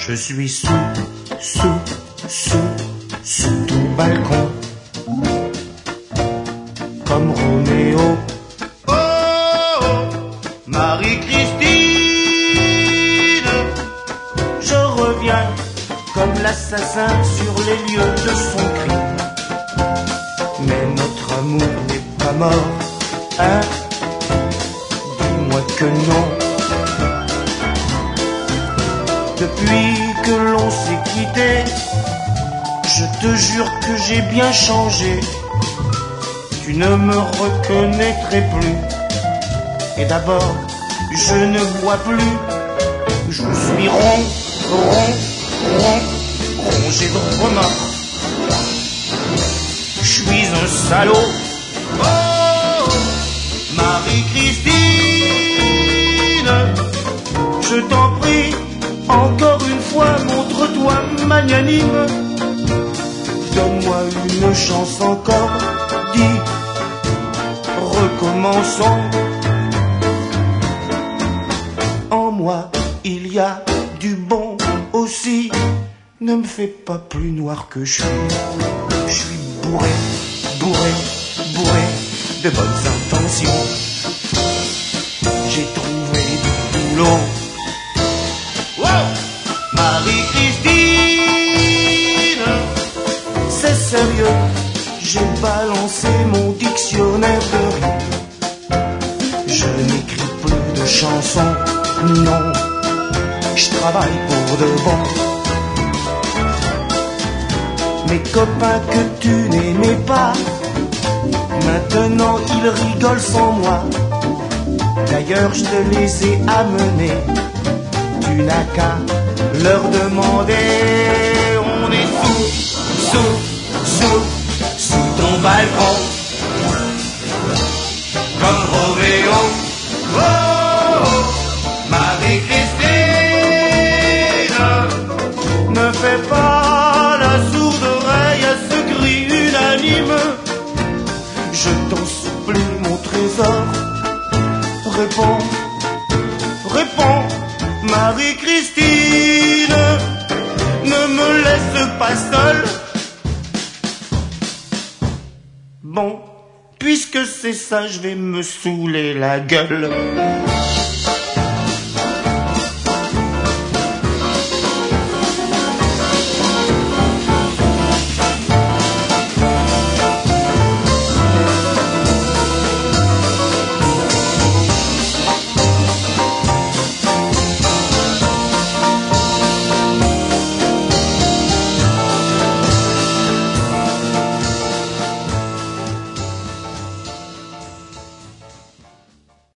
Je suis sous ton balcon, comme Roméo. Oh, Marie-Christine, je reviens comme l'assassin sur les lieux de son crime. Mais notre amour n'est pas mort, hein? Dis-moi que non. Depuis que l'on s'est quitté, je te jure que j'ai bien changé. Tu ne me reconnaîtrais plus. Et d'abord, je ne bois plus. Je suis rongé de remords. Je suis un salaud. Oh, Marie-Christine, je t'en prie, encore une fois, montre-toi magnanime. Donne-moi une chance encore, dis, recommençons. En moi, il y a du bon aussi. Ne me fais pas plus noir que je suis. Je suis bourré de bonnes intentions. J'ai trouvé du boulot. Wow! Marie-Christine, c'est sérieux, j'ai balancé mon dictionnaire de rimes. Je n'écris plus de chansons, non, je travaille pour de bon. Mes copains que tu n'aimais pas, maintenant ils rigolent sans moi. D'ailleurs je te les ai amenés, tu n'as qu'à leur demander. On est sous ton balcon, comme Roméo. Oh, Marie-Christine, ne fais pas la sourde oreille à ce cri unanime. Je t'en supplie mon trésor, réponds, Marie-Christine, ne me laisse pas seule. Bon, puisque c'est ça, je vais me saouler la gueule.